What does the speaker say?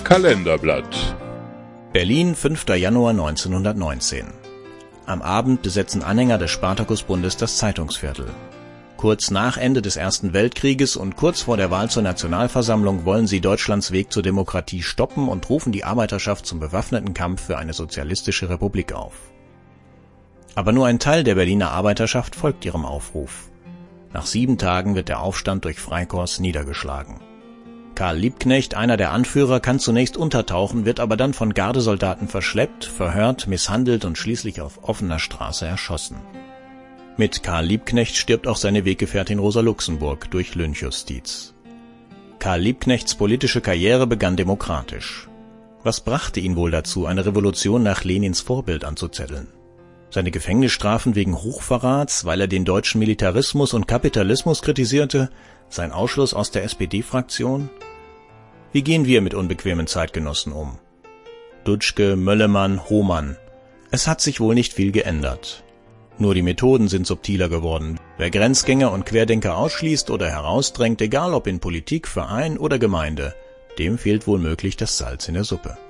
Kalenderblatt. Berlin, 5. Januar 1919. Am Abend besetzen Anhänger des Spartakusbundes das Zeitungsviertel. Kurz nach Ende des Ersten Weltkrieges und kurz vor der Wahl zur Nationalversammlung wollen sie Deutschlands Weg zur Demokratie stoppen und rufen die Arbeiterschaft zum bewaffneten Kampf für eine sozialistische Republik auf. Aber nur ein Teil der Berliner Arbeiterschaft folgt ihrem Aufruf. Nach 7 Tagen wird der Aufstand durch Freikorps niedergeschlagen. Karl Liebknecht, einer der Anführer, kann zunächst untertauchen, wird aber dann von Gardesoldaten verschleppt, verhört, misshandelt und schließlich auf offener Straße erschossen. Mit Karl Liebknecht stirbt auch seine Weggefährtin Rosa Luxemburg durch Lynchjustiz. Karl Liebknechts politische Karriere begann demokratisch. Was brachte ihn wohl dazu, eine Revolution nach Lenins Vorbild anzuzetteln? Seine Gefängnisstrafen wegen Hochverrats, weil er den deutschen Militarismus und Kapitalismus kritisierte, sein Ausschluss aus der SPD-Fraktion? Wie gehen wir mit unbequemen Zeitgenossen um? Dutschke, Möllemann, Hohmann. Es hat sich wohl nicht viel geändert. Nur die Methoden sind subtiler geworden. Wer Grenzgänger und Querdenker ausschließt oder herausdrängt, egal ob in Politik, Verein oder Gemeinde, dem fehlt wohl möglich das Salz in der Suppe.